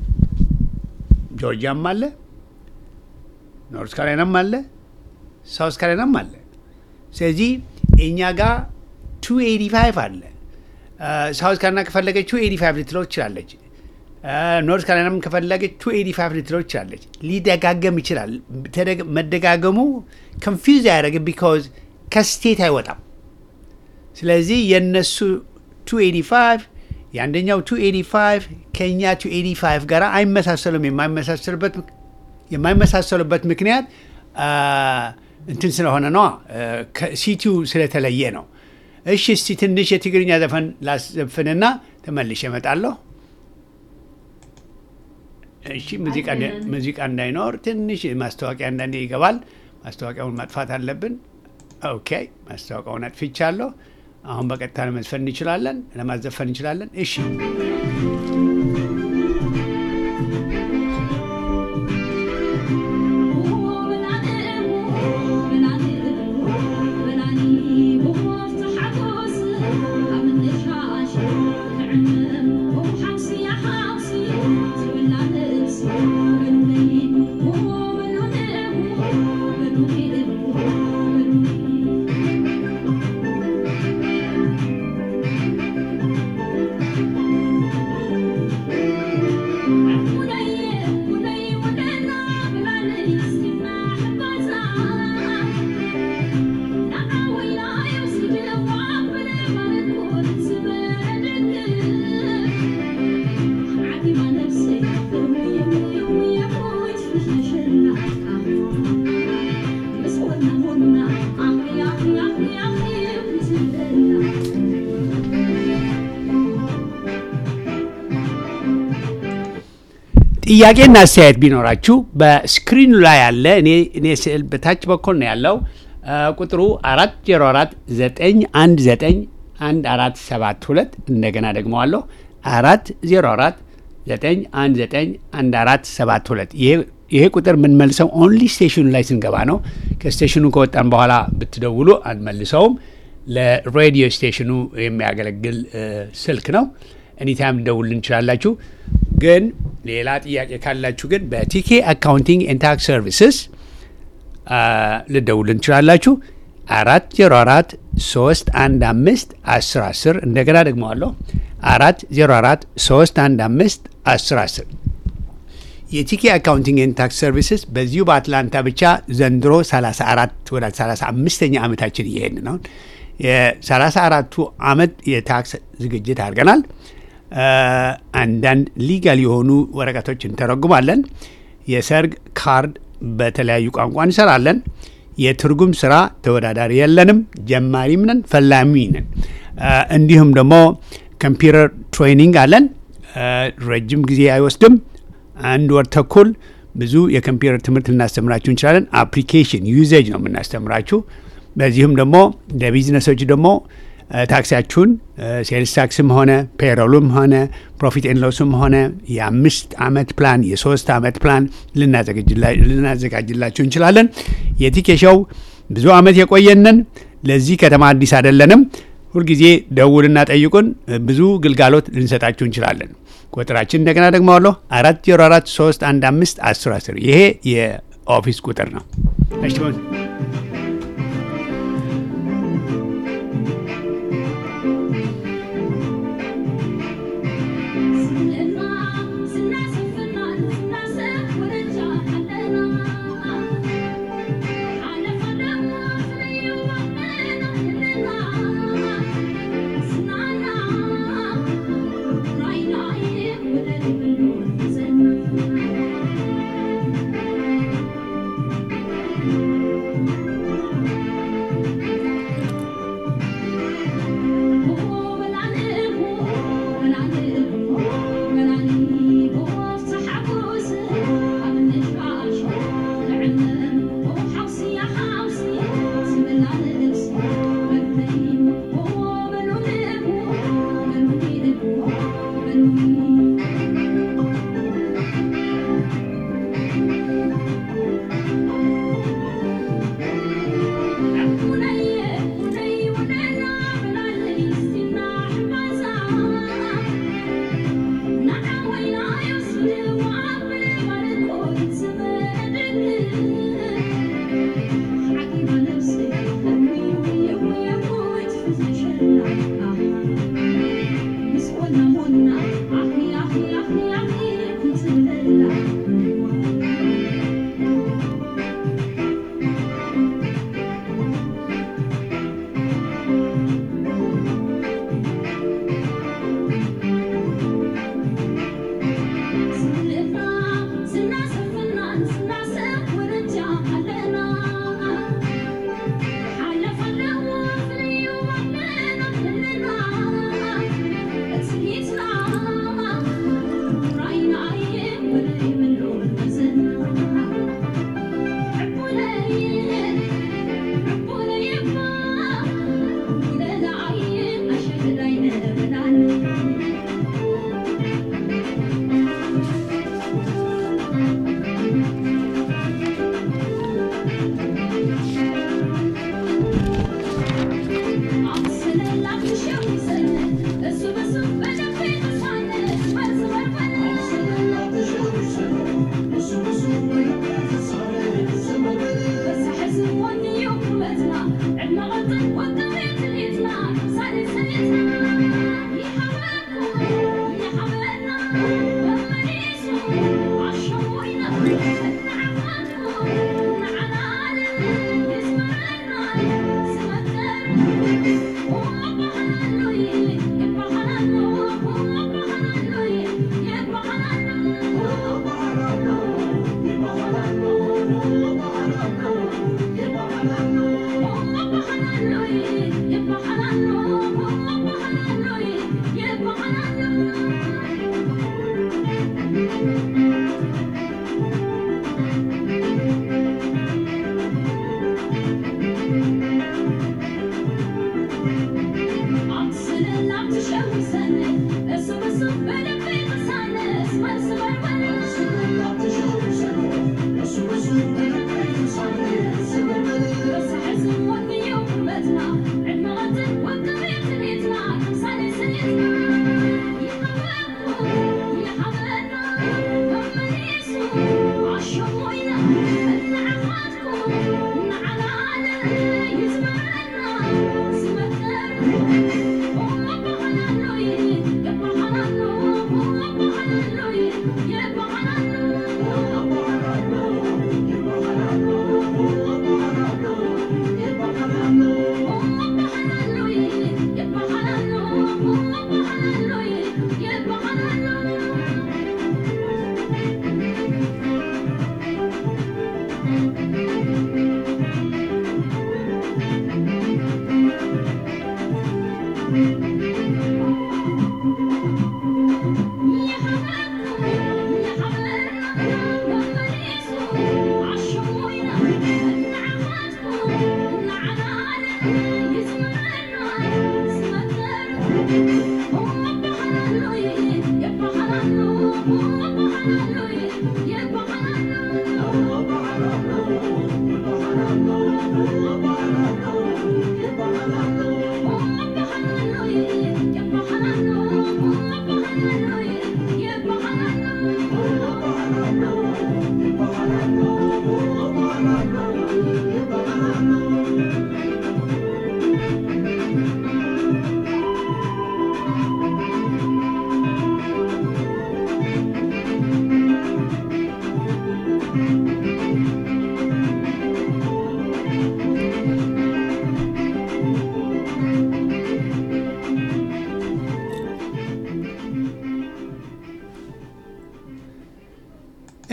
ጆርጂያም አለ፣ ኖርዝ ካሮላይናም አለ፣ ሳውዝ ካሮላይናም አለ። ስለዚህ እኛ ጋር 285 አለ። ሳውዝ ካሮላይና ከፈለገችው 85 ልትለው ትችላለች። ኖርት ካሮላይናም ከፈለገች 285 ልትለው ትችላለች። ሊደጋገም ይችላል። መደጋገሙ ኮንፊውዝ አያደርግም ቢካዝ ከስቴት አይወጣም። ስለዚህ የእነሱ 285 የአንደኛው 285 ከእኛ 285 ጋር አይመሳሰሉም። የማይመሳሰሉበት ምክንያት እንትን ስለሆነ ነው፣ ሲቲው ስለተለየ ነው። እሺ እስቲ ትንሽ የትግርኛ ዘፈን ላስዘፍንና ተመልሼ እመጣለሁ። እሺ ሙዚቃ እንዳይኖር ትንሽ ማስታወቂያ አንዳንዴ ይገባል። ማስታወቂያውን ማጥፋት አለብን። ኦኬ ማስታወቂያውን አጥፍቻለሁ። አሁን በቀጥታ ለመዝፈን እንችላለን፣ ለማዘፈን እንችላለን። እሺ ጥያቄና አስተያየት ቢኖራችሁ በስክሪኑ ላይ ያለ እኔ ስዕል በታች በኩል ነው ያለው። ቁጥሩ 404-919-1472 እንደገና ደግመዋለሁ 404-919-1472 ይሄ ቁጥር የምንመልሰው ኦንሊ ስቴሽኑ ላይ ስንገባ ነው። ከስቴሽኑ ከወጣን በኋላ ብትደውሉ አንመልሰውም። ለሬዲዮ ስቴሽኑ የሚያገለግል ስልክ ነው። ኤኒታይም ደውል እንችላላችሁ። ግን ሌላ ጥያቄ ካላችሁ ግን በቲኬ አካውንቲንግ ኤንድ ታክስ ሰርቪስስ ልደውል እንችላላችሁ 404-315-1010 እንደገና ደግመዋለሁ 404-315-1010 የቲኬ አካውንቲንግ ኤንድ ታክስ ሰርቪስስ በዚሁ በአትላንታ ብቻ ዘንድሮ 34 ወደ 35ኛ ዓመታችን እየሄድን ነው። የ34ቱ ዓመት የታክስ ዝግጅት አድርገናል። አንዳንድ ሊጋል የሆኑ ወረቀቶች እንተረጉማለን። የሰርግ ካርድ በተለያዩ ቋንቋ እንሰራለን። የትርጉም ስራ ተወዳዳሪ የለንም። ጀማሪም ነን፣ ፈላሚ ነን። እንዲሁም ደግሞ ኮምፒውተር ትሬኒንግ አለን። ረጅም ጊዜ አይወስድም፣ 1 ወር ተኩል። ብዙ የኮምፒውተር ትምህርት ልናስተምራችሁ እንችላለን። አፕሊኬሽን ዩዜጅ ነው የምናስተምራችሁ። በዚህም ደግሞ ለቢዝነሶች ደግሞ ታክሲያችሁን ሴልስ ታክስም ሆነ ፔሮልም ሆነ ፕሮፊት ኤንድ ሎስም ሆነ የ5 ዓመት ፕላን የ3 ዓመት ፕላን ልናዘጋጅላችሁ እንችላለን። የቲኬ ሾው ብዙ ዓመት የቆየንን ለዚህ ከተማ አዲስ አይደለንም። ሁልጊዜ ደውልና ጠይቁን፣ ብዙ ግልጋሎት ልንሰጣችሁ እንችላለን። ቁጥራችን እንደገና ደግመዋለሁ 404-315-1010 ይሄ የኦፊስ ቁጥር ነው። እሺ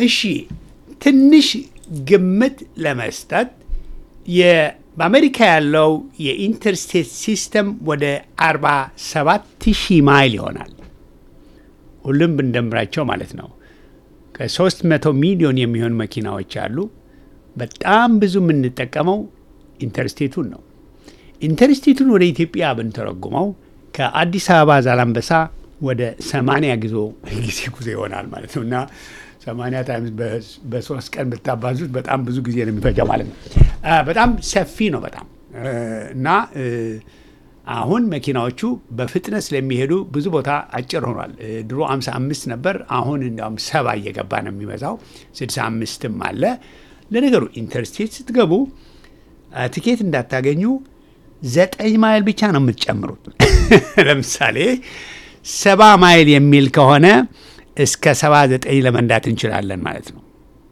እሺ ትንሽ ግምት ለመስጠት በአሜሪካ ያለው የኢንተርስቴት ሲስተም ወደ 47,000 ማይል ይሆናል። ሁሉም ብንደምራቸው ማለት ነው። ከ300 ሚሊዮን የሚሆኑ መኪናዎች አሉ። በጣም ብዙ የምንጠቀመው ኢንተርስቴቱን ነው። ኢንተርስቴቱን ወደ ኢትዮጵያ ብንተረጉመው ከአዲስ አበባ ዛላንበሳ ወደ 80 ጊዜ ጉዞ ይሆናል ማለት ነው እና 80 ታይምስ በ3 ቀን ብታባዙት በጣም ብዙ ጊዜ ነው የሚፈጀው ማለት ነው። በጣም ሰፊ ነው በጣም እና አሁን መኪናዎቹ በፍጥነት ስለሚሄዱ ብዙ ቦታ አጭር ሆኗል። ድሮ 55 ነበር፣ አሁን እንዲያውም 70 እየገባ ነው የሚበዛው። 65ም አለ። ለነገሩ ኢንተርስቴት ስትገቡ ቲኬት እንዳታገኙ 9 ማይል ብቻ ነው የምትጨምሩት። ለምሳሌ 70 ማይል የሚል ከሆነ እስከ 79 ለመንዳት እንችላለን ማለት ነው።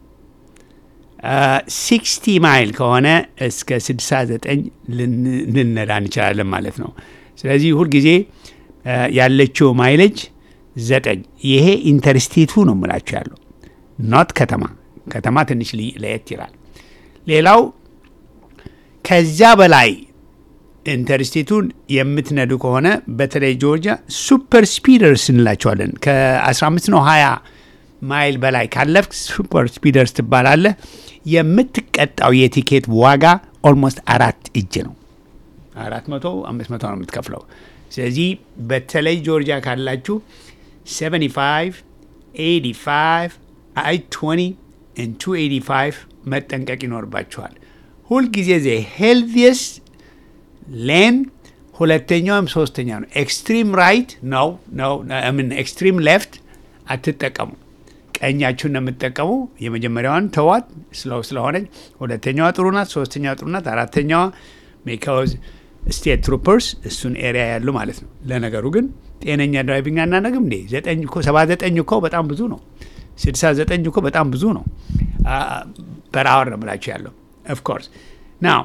60 ማይል ከሆነ እስከ 69 ልንነዳ እንችላለን ማለት ነው። ስለዚህ ሁልጊዜ ያለችው ማይሌጅ 9። ይሄ ኢንተርስቴቱ ነው የምላችሁ ያለው ኖት ከተማ። ከተማ ትንሽ ለየት ይላል። ሌላው ከዚያ በላይ ኢንተርስቴቱን የምትነዱ ከሆነ በተለይ ጆርጂያ ሱፐር ስፒደርስ እንላቸዋለን። ከ15 ነው 20 ማይል በላይ ካለፍክ ሱፐር ስፒደርስ ትባላለህ። የምትቀጣው የቲኬት ዋጋ ኦልሞስት 4 እጅ ነው። 400 500 ነው የምትከፍለው። ስለዚህ በተለይ ጆርጂያ ካላችሁ 75 85 I-20 and 285 መጠንቀቅ ይኖርባችኋል። ሁልጊዜ ዘ ሄልዚየስ ሌን ሁለተኛውም ሶስተኛ ነው። ኤክስትሪም ራይት ነው ኤክስትሪም ሌፍት አትጠቀሙ። ቀኛችሁን ነው የምትጠቀሙ። የመጀመሪያዋን ተዋት ስለው ስለሆነች፣ ሁለተኛዋ ጥሩ ናት፣ ሶስተኛዋ ጥሩ ናት፣ አራተኛዋ ቢካዝ ስቴት ትሩፐርስ እሱን ኤሪያ ያሉ ማለት ነው። ለነገሩ ግን ጤነኛ ድራይቪንግ አናነግም እንዴ? 9 እኮ 79 እኮ በጣም ብዙ ነው። 69 እኮ በጣም ብዙ ነው። በራወር ነው ብላችሁ ያለው ኦፍ ኮርስ ናው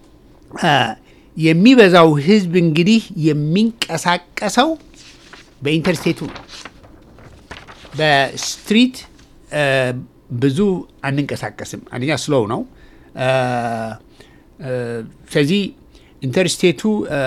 የሚበዛው ህዝብ እንግዲህ የሚንቀሳቀሰው በኢንተርስቴቱ ነው። በስትሪት ብዙ አንንቀሳቀስም። አንደኛ ስሎው ነው። ስለዚህ ኢንተርስቴቱ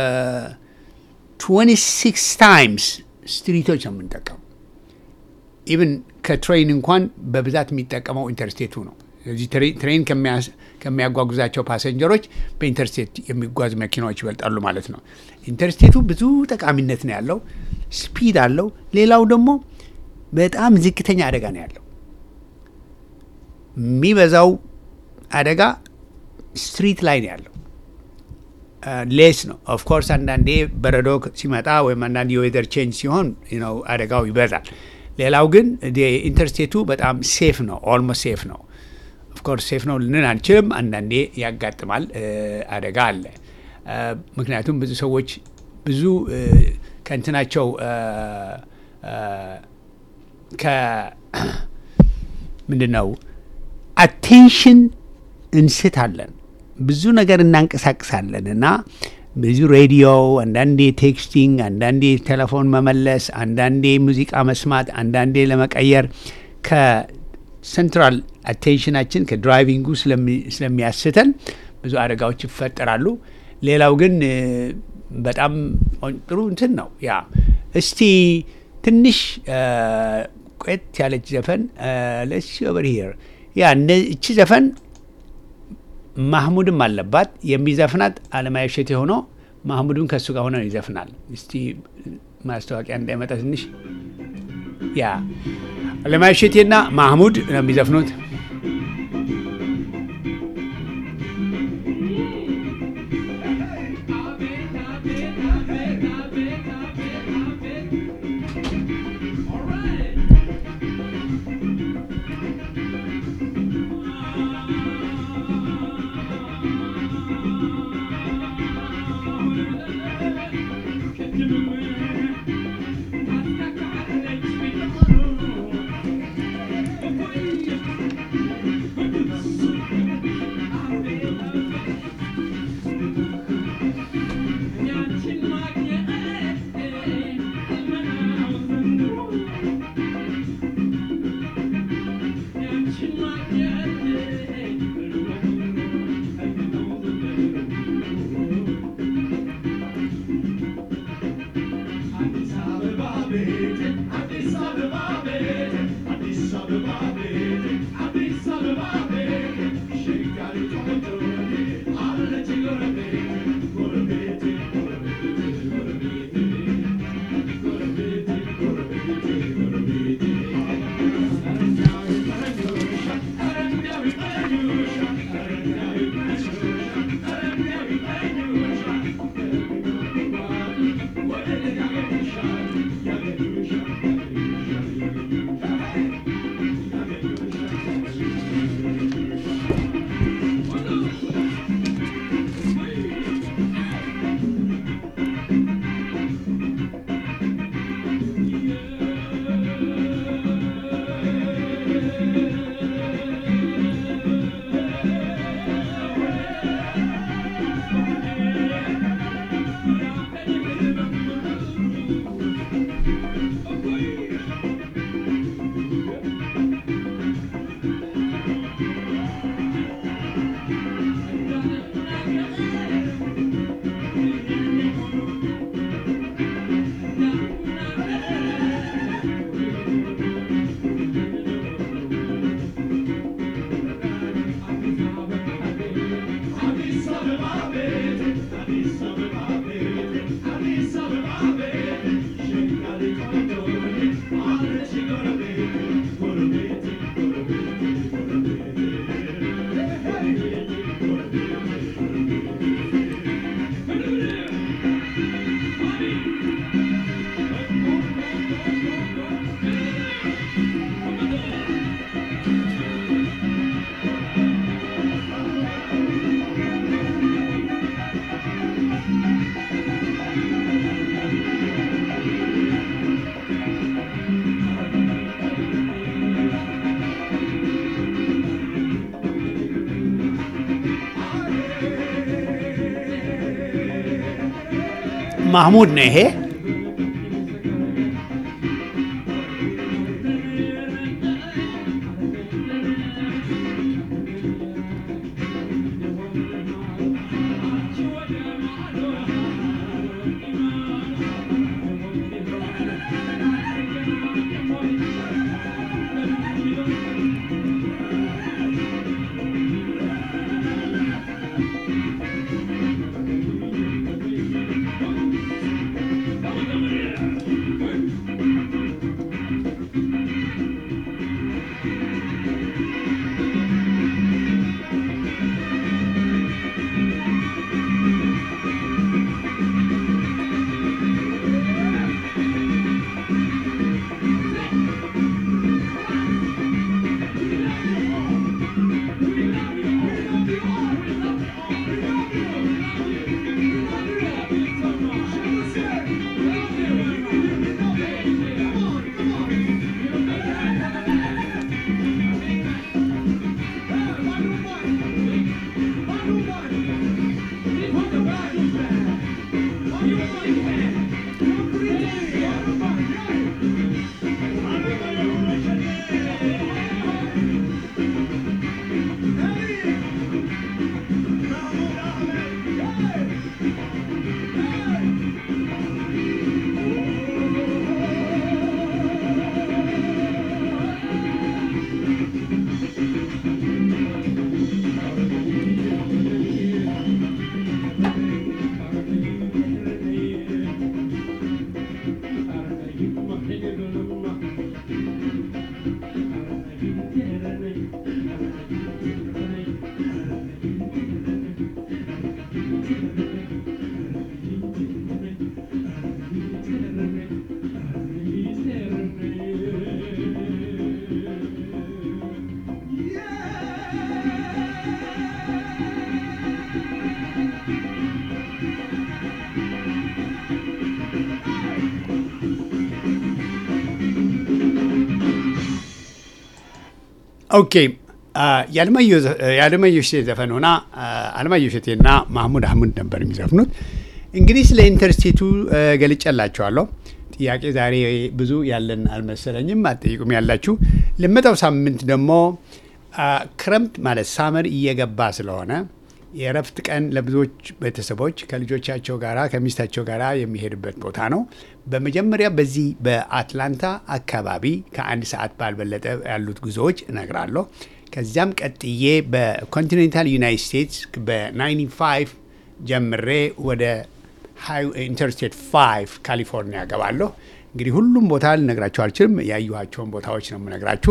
26 ታይምስ ስትሪቶች ነው የምንጠቀሙ። ኢቭን ከትሬን እንኳን በብዛት የሚጠቀመው ኢንተርስቴቱ ነው። ስለዚህ ትሬን ከሚያጓጉዛቸው ፓሰንጀሮች በኢንተርስቴት የሚጓዙ መኪናዎች ይበልጣሉ ማለት ነው። ኢንተርስቴቱ ብዙ ጠቃሚነት ነው ያለው። ስፒድ አለው። ሌላው ደግሞ በጣም ዝቅተኛ አደጋ ነው ያለው። የሚበዛው አደጋ ስትሪት ላይ ነው ያለው። ሌስ ነው ኦፍ ኮርስ። አንዳንዴ በረዶ ሲመጣ ወይም አንዳንድ የዌዘር ቼንጅ ሲሆን አደጋው ይበዛል። ሌላው ግን ኢንተርስቴቱ በጣም ሴፍ ነው። ኦልሞስት ሴፍ ነው። ኦፍኮርስ ሴፍ ነው ልንን አንችልም። አንዳንዴ ያጋጥማል፣ አደጋ አለ። ምክንያቱም ብዙ ሰዎች ብዙ ከእንትናቸው ምንድን ነው አቴንሽን እንስታለን፣ ብዙ ነገር እናንቀሳቅሳለን እና ብዙ ሬዲዮ፣ አንዳንዴ ቴክስቲንግ፣ አንዳንዴ ቴሌፎን መመለስ፣ አንዳንዴ ሙዚቃ መስማት፣ አንዳንዴ ለመቀየር ከሴንትራል አቴንሽናችን ከድራይቪንጉ ስለሚያስተን ብዙ አደጋዎች ይፈጠራሉ። ሌላው ግን በጣም ጥሩ እንትን ነው። ያ እስቲ ትንሽ ቆየት ያለች ዘፈን ለስ ኦቨር ሂር ያ እቺ ዘፈን ማህሙድም አለባት። የሚዘፍናት አለማየሁ እሸቴ ሆኖ ማህሙድም ከሱ ጋር ሆኖ ይዘፍናል። እስቲ ማስታወቂያ እንዳይመጣ ትንሽ ያ አለማየሁ እሸቴና ማህሙድ ነው የሚዘፍኑት። ማህሙድ ነው ይሄ። ኦኬ የአለማየሁ እሸቴ ዘፈን ሆና አለማየሁ እሸቴና ማህሙድ አህመድ ነበር የሚዘፍኑት። እንግዲህ ስለ ኢንተርስቴቱ ገልጨላችኋለሁ። ጥያቄ ዛሬ ብዙ ያለን አልመሰለኝም። አትጠይቁም ያላችሁ። ለመጣው ሳምንት ደግሞ ክረምት ማለት ሳመር እየገባ ስለሆነ የእረፍት ቀን ለብዙዎች ቤተሰቦች ከልጆቻቸው ጋራ ከሚስታቸው ጋራ የሚሄዱበት ቦታ ነው። በመጀመሪያ በዚህ በአትላንታ አካባቢ ከአንድ ሰዓት ባልበለጠ ያሉት ጉዞዎች እነግራለሁ። ከዚያም ቀጥዬ በኮንቲኔንታል ዩናይትድ ስቴትስ በ95 ጀምሬ ወደ ኢንተርስቴት 5 ካሊፎርኒያ ገባለሁ። እንግዲህ ሁሉም ቦታ ልነግራችሁ አልችልም። ያዩኋቸውን ቦታዎች ነው የምነግራችሁ።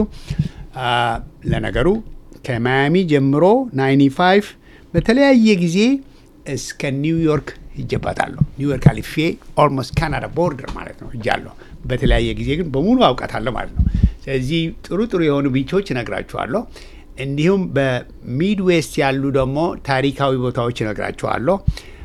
ለነገሩ ከማያሚ ጀምሮ 95 በተለያየ ጊዜ እስከ ኒውዮርክ ይጀባታለሁ። ኒውዮርክ አልፌ ኦልሞስት ካናዳ ቦርደር ማለት ነው እጃለሁ። በተለያየ ጊዜ ግን በሙሉ አውቃታለሁ ማለት ነው። ስለዚህ ጥሩ ጥሩ የሆኑ ቢቾች እነግራችኋለሁ። እንዲሁም በሚድዌስት ያሉ ደግሞ ታሪካዊ ቦታዎች እነግራችኋለሁ።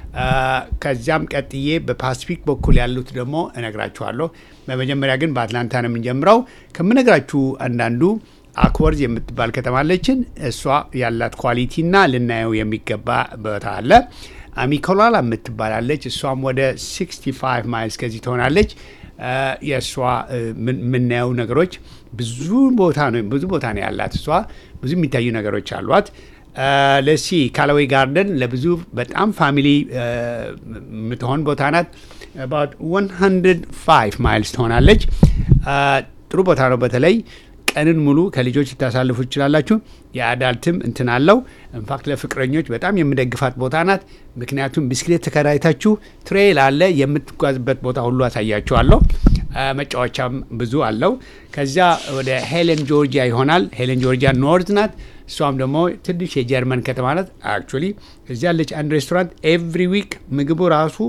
ከዚያም ቀጥዬ በፓሲፊክ በኩል ያሉት ደግሞ እነግራችኋለሁ። በመጀመሪያ ግን በአትላንታ ነው የምንጀምረው። ከምነግራችሁ አንዳንዱ አክወርዝ የምትባል ከተማለችን እሷ ያላት ኳሊቲና ልናየው የሚገባ ቦታ አለ። አሚኮላላ የምትባላለች እሷም ወደ 65 ማይልስ ከዚህ ትሆናለች። የእሷ የምናየው ነገሮች ብዙ ቦታ ነው ያላት። እሷ ብዙ የሚታዩ ነገሮች አሏት። ለሲ ካላዌይ ጋርደን ለብዙ በጣም ፋሚሊ የምትሆን ቦታ ናት። about 105 ማይልስ ትሆናለች። ጥሩ ቦታ ነው። በተለይ ቀንን ሙሉ ከልጆች ልታሳልፉ ትችላላችሁ። የአዳልትም እንትን አለው። ኢንፋክት ለፍቅረኞች በጣም የምደግፋት ቦታ ናት። ምክንያቱም ብስክሌት ተከራይታችሁ ትሬል አለ የምትጓዝበት ቦታ ሁሉ አሳያችኋለሁ። መጫወቻም ብዙ አለው። ከዚያ ወደ ሄለን ጆርጂያ ይሆናል። ሄለን ጆርጂያ ኖርዝ ናት። እሷም ደግሞ ትንሽ የጀርመን ከተማ ናት። አክቹዋሊ እዚያ ያለች አንድ ሬስቶራንት ኤቭሪ ዊክ ምግቡ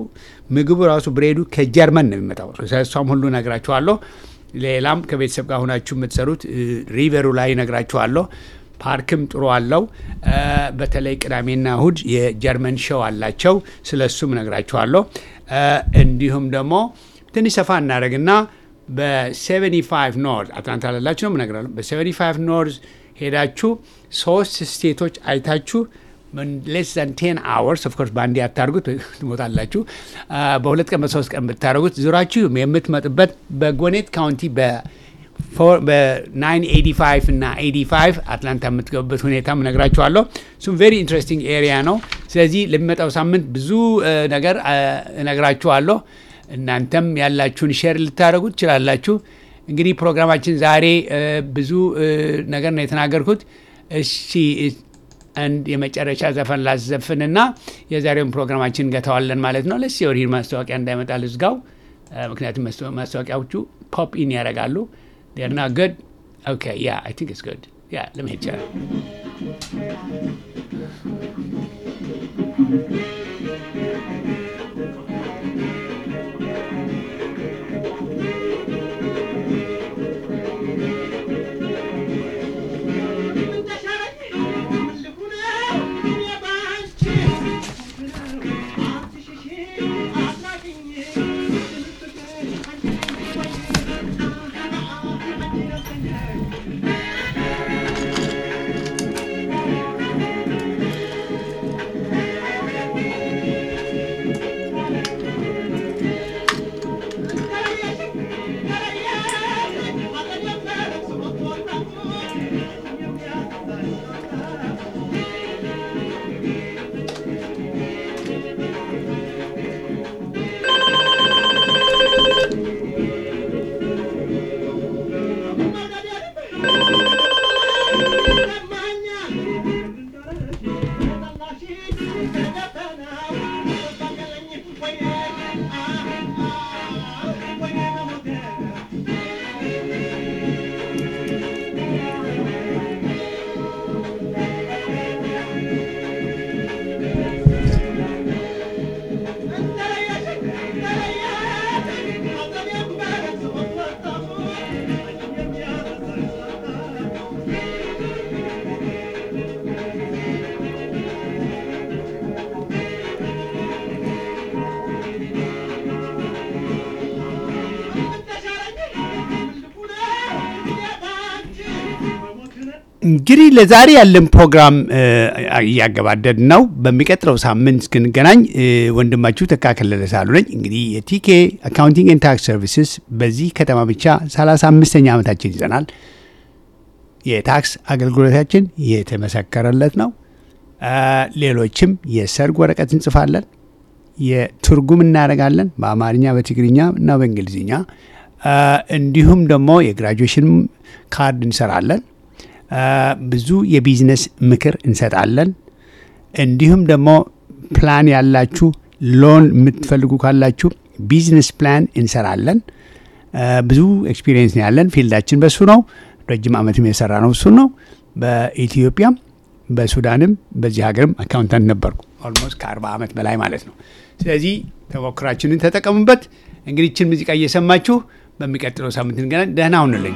ራሱ ብሬዱ ከጀርመን ነው የሚመጣው። እሷም ሁሉ ነግራችኋለሁ። ሌላም ከቤተሰብ ጋር ሆናችሁ የምትሰሩት ሪቨሩ ላይ ነግራችኋለሁ። ፓርክም ጥሩ አለው። በተለይ ቅዳሜና እሁድ የጀርመን ሾው አላቸው። ስለሱም ነግራችኋለሁ። እንዲሁም ደግሞ ትንሽ ሰፋ እናደርግና በ75 ኖርዝ አትላንታ ላላችሁ ነው ነግራለሁ። በ75 ኖርዝ ሄዳችሁ 3 ስቴቶች አይታችሁ ሌስ ዛን 10 hours ኦፍ ኮርስ በአንዴ አታርጉት ትሞታላችሁ። በሁለት ቀን በሶስት ቀን ብታደርጉት ዙራችሁ የምትመጡበት በጎኔት ካውንቲ በ985 እና 85 አትላንታ የምትገቡበት ሁኔታም እነግራችኋለሁ። እሱም ቬሪ ኢንትረስቲንግ ኤሪያ ነው። ስለዚህ ለሚመጣው ሳምንት ብዙ ነገር እነግራችኋለሁ። እናንተም ያላችሁን ሼር ልታደርጉ ትችላላችሁ። እንግዲህ ፕሮግራማችን ዛሬ ብዙ ነገር ነው የተናገርኩት። እሺ አንድ የመጨረሻ ዘፈን ላዘፍንና የዛሬውን ፕሮግራማችን እንገታዋለን ማለት ነው። ለሲ ወዲህ ማስታወቂያ እንዳይመጣ ልዝጋው፣ ምክንያቱም ማስታወቂያዎቹ ፖፕ ኢን ያደርጋሉ። they're not good. Okay, yeah, I think it's good. Yeah, let me hit you. እንግዲህ ለዛሬ ያለን ፕሮግራም እያገባደድ ነው። በሚቀጥለው ሳምንት እስክንገናኝ ወንድማችሁ ተካከለለ ሳሉ ነኝ። እንግዲህ የቲኬ አካውንቲንግ ኤንድ ታክስ ሰርቪስስ በዚህ ከተማ ብቻ 35ኛ ዓመታችን ይዘናል። የታክስ አገልግሎታችን የተመሰከረለት ነው። ሌሎችም የሰርግ ወረቀት እንጽፋለን፣ የትርጉም እናደርጋለን በአማርኛ በትግርኛ እና በእንግሊዝኛ። እንዲሁም ደግሞ የግራጁዌሽን ካርድ እንሰራለን። ብዙ የቢዝነስ ምክር እንሰጣለን። እንዲሁም ደግሞ ፕላን ያላችሁ ሎን የምትፈልጉ ካላችሁ ቢዝነስ ፕላን እንሰራለን። ብዙ ኤክስፒሪየንስ ነው ያለን። ፊልዳችን በሱ ነው። ረጅም ዓመትም የሰራ ነው እሱ ነው። በኢትዮጵያም በሱዳንም በዚህ ሀገርም አካውንታንት ነበርኩ ኦልሞስት ከ40 ዓመት በላይ ማለት ነው። ስለዚህ ተሞክራችንን ተጠቀሙበት። እንግዲህ ይህችን ሙዚቃ እየሰማችሁ በሚቀጥለው ሳምንት እንገናኝ። ደህና ሁኑልኝ።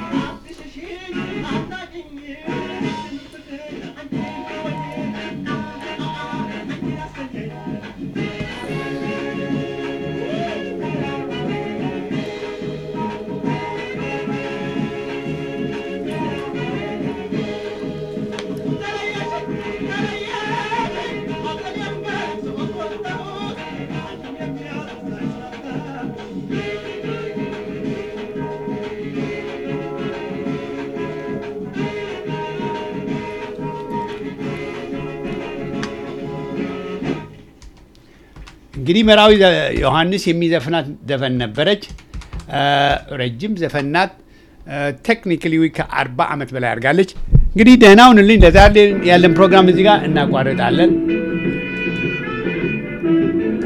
እንግዲህ መራዊ ዮሐንስ የሚዘፍናት ዘፈን ነበረች። ረጅም ዘፈናት ቴክኒካሊ ከ40 ዓመት በላይ አድርጋለች። እንግዲህ ደህና ሁኑልኝ። ለዛሬ ያለን ፕሮግራም እዚህ ጋር እናቋርጣለን።